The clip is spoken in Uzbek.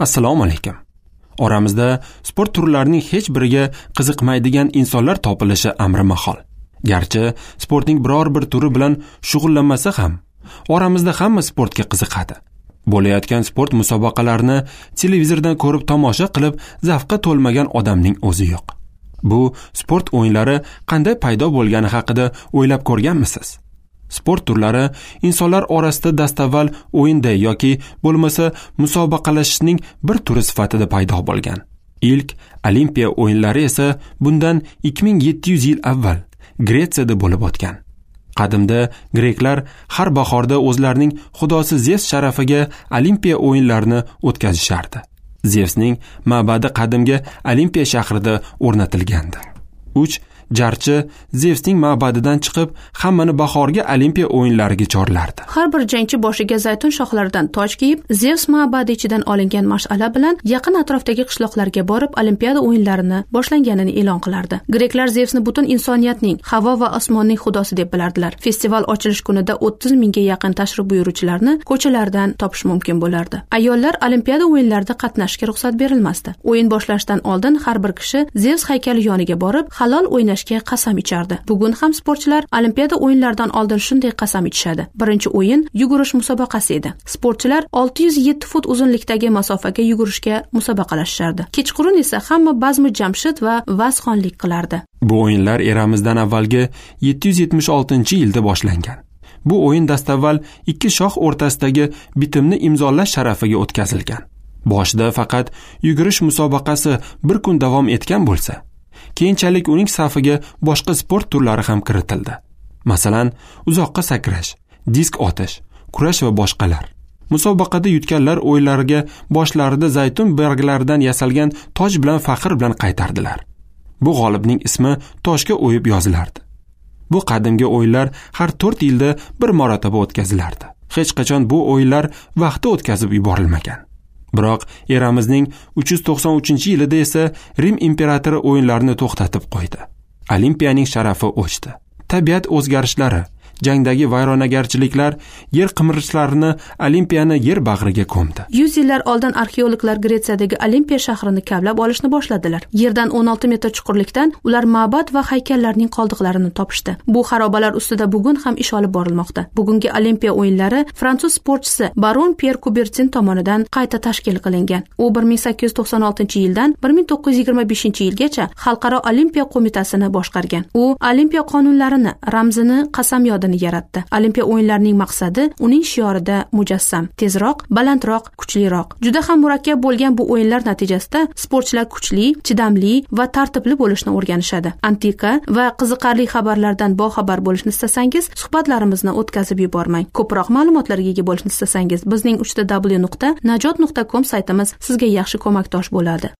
Assalomu alaykum. Oramizda sport turlarining hech biriga qiziqmaydigan insonlar topilishi amri mahol. Garchi sportning biror bir turi bilan shug'ullanmasa ham, oramizda hamma sportga qiziqadi. Bo'layotgan sport musobaqalarini televizordan ko'rib tomosha qilib zavqqa to'lmagan odamning o'zi yo'q. Bu sport o'yinlari qanday paydo bo'lgani haqida o'ylab ko'rganmisiz? Sport turlari insonlar orasida dastavval o'yinday yoki bo'lmasa musobaqalashishning bir turi sifatida paydo bo'lgan. Ilk Olimpiya o'yinlari esa bundan 2700 yil avval Gretsiyada bo'lib o'tgan. Qadimda greklar har bahorda o'zlarining xudosi Zevs sharafiga Olimpiya o'yinlarini o'tkazishardi. Zevsning ma'badi qadimgi Olimpiya shahrida o'rnatilgandi. 3 jarchi Zevsning ma'badidan chiqib hammani bahorgi Olimpiya o'yinlariga chorlardi. Har bir jangchi boshiga zaytun shoxlaridan toj kiyib, Zevs ma'badi ichidan olingan mash'ala bilan yaqin atrofdagi qishloqlarga borib Olimpiada o'yinlarini boshlanganini e'lon qilardi. Greklar Zevsni butun insoniyatning, havo va osmonning xudosi deb bilardilar. Festival ochilish kunida 30 mingga yaqin tashrif buyuruvchilarni ko'chalardan topish mumkin bo'lardi. Ayollar Olimpiada o'yinlarida qatnashishga ruxsat berilmasdi. O'yin boshlashdan oldin har bir kishi Zevs haykali yoniga borib, halol o'ynash qasam ichardi. Bugun ham sportchilar Olimpiada o'yinlaridan oldin shunday qasam ichishadi. Birinchi o'yin yugurish musobaqasi edi. Sportchilar 607 fut uzunlikdagi masofaga yugurishga musobaqalashardi. Kechqurun esa hamma bazmi jamshid va vazxonlik qilardi. Bu o'yinlar eramizdan avvalgi 776-yilda boshlangan. Bu o'yin dastavval ikki shoh o'rtasidagi bitimni imzolash sharafiga o'tkazilgan. Boshida faqat yugurish musobaqasi bir kun davom etgan bo'lsa, keyinchalik uning safiga boshqa sport turlari ham kiritildi. Masalan, uzoqqa sakrash, disk otish, kurash va boshqalar. Musobaqada yutganlar o'yinlariga boshlarida zaytun barglaridan yasalgan toj bilan faxr bilan qaytardilar. Bu g'olibning ismi toshga o'yib yozilardi. Bu qadimgi o'yinlar har 4 yilda bir marotaba o'tkazilardi. Hech qachon bu o'yinlar vaqti o'tkazib yuborilmagan. Biroq eramizning 393-yilida esa Rim imperatori o'yinlarni to'xtatib qo'ydi. Olimpiyaning sharafi o'chdi. Tabiat o'zgarishlari, jangdagi vayronagarchiliklar yer qimirishlarini Olimpiyani yer bag'riga ko'mdi. 100 yillar oldin arxeologlar Gretsiyadagi Olimpiya shahrini kavlab olishni boshladilar. Yerdan 16 metr chuqurlikdan ular ma'bad va haykallarning qoldiqlarini topishdi. Bu xarobalar ustida bugun ham ish olib borilmoqda. Bugungi Olimpiya o'yinlari fransuz sportchisi Baron Pierre Coubertin tomonidan qayta tashkil qilingan. U 1896-yildan 1925-yilgacha Xalqaro Olimpiya qo'mitasini boshqargan. U Olimpiya qonunlarini, ramzini, qasamyodini yaratdi. Olimpiya o'yinlarining maqsadi uning shiorida mujassam: tezroq, balandroq, kuchliroq. Juda ham murakkab bo'lgan bu o'yinlar natijasida sportchilar kuchli, chidamli va tartibli bo'lishni o'rganishadi. Antiqa va qiziqarli xabarlardan boxabar bo'lishni istasangiz, suhbatlarimizni o'tkazib yubormang. Ko'proq ma'lumotlarga ega bo'lishni istasangiz, bizning 3w.najot.com saytimiz sizga yaxshi ko'makdosh bo'ladi.